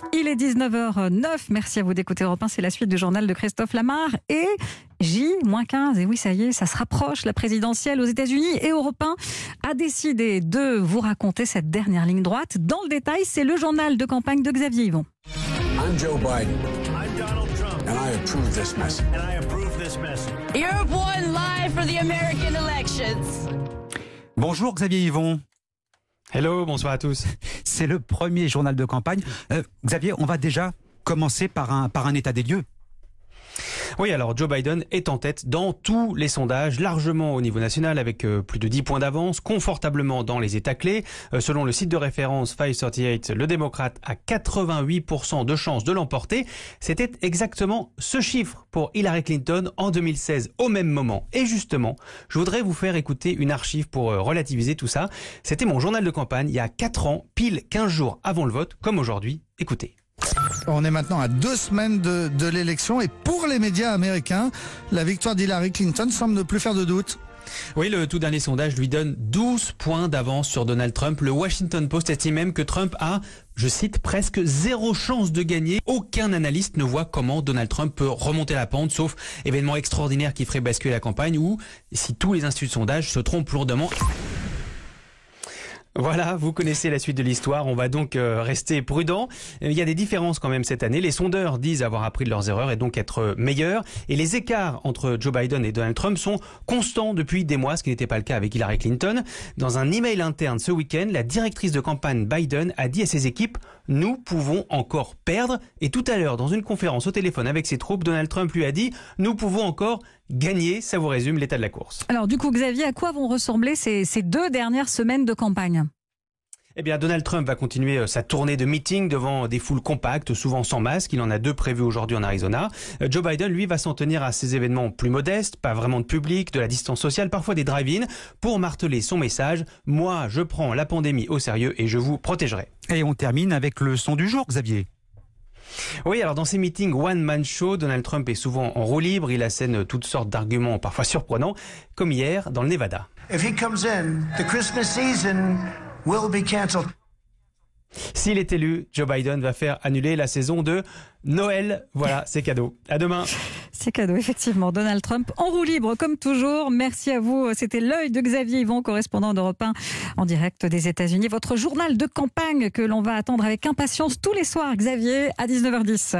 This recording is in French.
Il est 19h09. Merci à vous d'écouter Europe 1. C'est la suite du journal de Christophe Lamar. Et J-15. Et oui, ça y est, ça se rapproche. La présidentielle aux États-Unis et Europe 1 a décidé de vous raconter cette dernière ligne droite. Dans le détail, c'est le journal de campagne de Xavier Yvon. I'm Joe Biden. I'm Donald Trump. And I approve this message. Europe 1 live for the American elections. Bonjour Xavier Yvon. Hello, bonsoir à tous. C'est le premier journal de campagne. Xavier, on va déjà commencer par un état des lieux. Oui, alors Joe Biden est en tête dans tous les sondages, largement au niveau national, avec plus de 10 points d'avance, confortablement dans les États clés. Selon le site de référence 538, le démocrate a 88% de chances de l'emporter. C'était exactement ce chiffre pour Hillary Clinton en 2016, au même moment. Et justement, je voudrais vous faire écouter une archive pour relativiser tout ça. C'était mon journal de campagne il y a 4 ans, pile 15 jours avant le vote, comme aujourd'hui. Écoutez. On est maintenant à 2 semaines de l'élection et pour les médias américains, la victoire d'Hillary Clinton semble ne plus faire de doute. Oui, le tout dernier sondage lui donne 12 points d'avance sur Donald Trump. Le Washington Post estime même que Trump a, je cite, presque 0 chance de gagner. Aucun analyste ne voit comment Donald Trump peut remonter la pente, sauf événement extraordinaire qui ferait basculer la campagne ou si tous les instituts de sondage se trompent lourdement. Voilà, vous connaissez la suite de l'histoire, on va donc rester prudent. Il y a des différences quand même cette année. Les sondeurs disent avoir appris de leurs erreurs et donc être meilleurs. Et les écarts entre Joe Biden et Donald Trump sont constants depuis des mois, ce qui n'était pas le cas avec Hillary Clinton. Dans un email interne ce week-end, la directrice de campagne Biden a dit à ses équipes « Nous pouvons encore perdre ». Et tout à l'heure, dans une conférence au téléphone avec ses troupes, Donald Trump lui a dit « Nous pouvons encore gagner ». Ça vous résume l'état de la course. Alors du coup, Xavier, à quoi vont ressembler ces 2 dernières semaines de campagne ? Eh bien, Donald Trump va continuer sa tournée de meeting devant des foules compactes, souvent sans masque. Il en a 2 prévus aujourd'hui en Arizona. Joe Biden, lui, va s'en tenir à ces événements plus modestes, pas vraiment de public, de la distance sociale, parfois des drive-in, pour marteler son message. Moi, je prends la pandémie au sérieux et je vous protégerai. Et on termine avec le son du jour, Xavier. Oui, alors dans ces meetings one-man show, Donald Trump est souvent en roue libre. Il assène toutes sortes d'arguments parfois surprenants, comme hier dans le Nevada. If he comes in, the Christmas season will be canceled. S'il est élu, Joe Biden va faire annuler la saison de Noël. Voilà, c'est cadeau. À demain. C'est cadeau, effectivement. Donald Trump en roue libre, comme toujours. Merci à vous. C'était l'œil de Xavier Yvon, correspondant d'Europe 1 en direct des États-Unis. Votre journal de campagne que l'on va attendre avec impatience tous les soirs, Xavier, à 19h10.